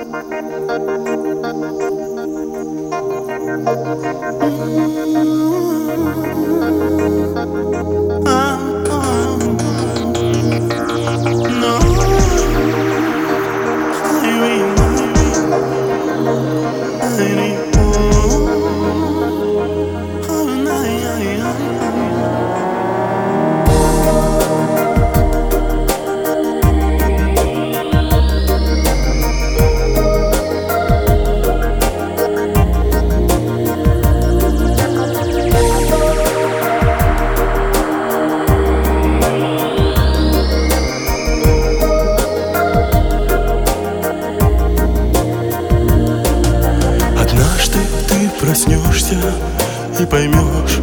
Проснешься и поймешь,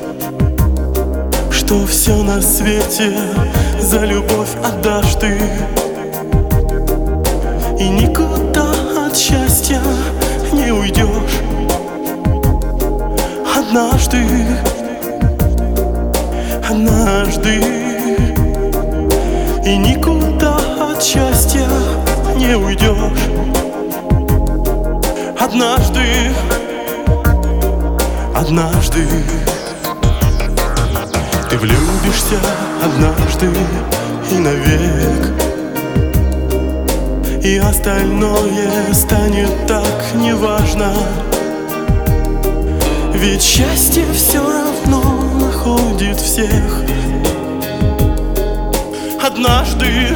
что все на свете за любовь отдашь ты, и никуда от счастья не уйдешь. Однажды, однажды, и никуда от счастья не уйдешь. Однажды, однажды ты влюбишься, однажды и навек, и остальное станет так неважно. Ведь счастье все равно находит всех. Однажды,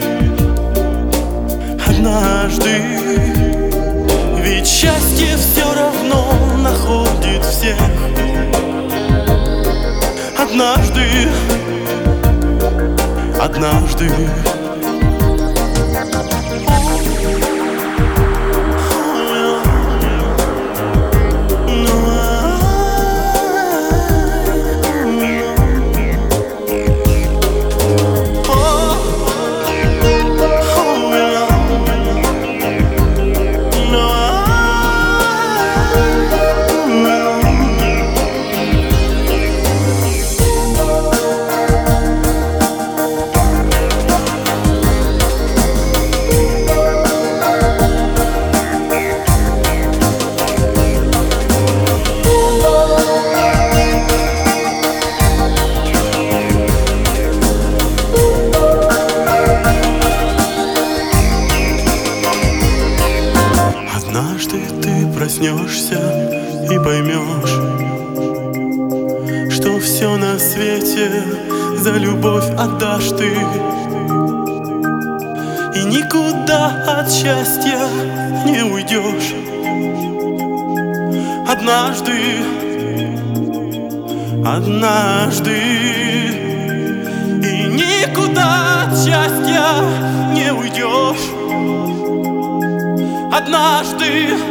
однажды, ведь счастье все равно находит всех. Однажды, однажды. Однажды ты проснешься и поймешь, что все на свете за любовь отдашь ты, и никуда от счастья не уйдешь. Однажды, однажды, и никуда от счастья не уйдешь. Однажды,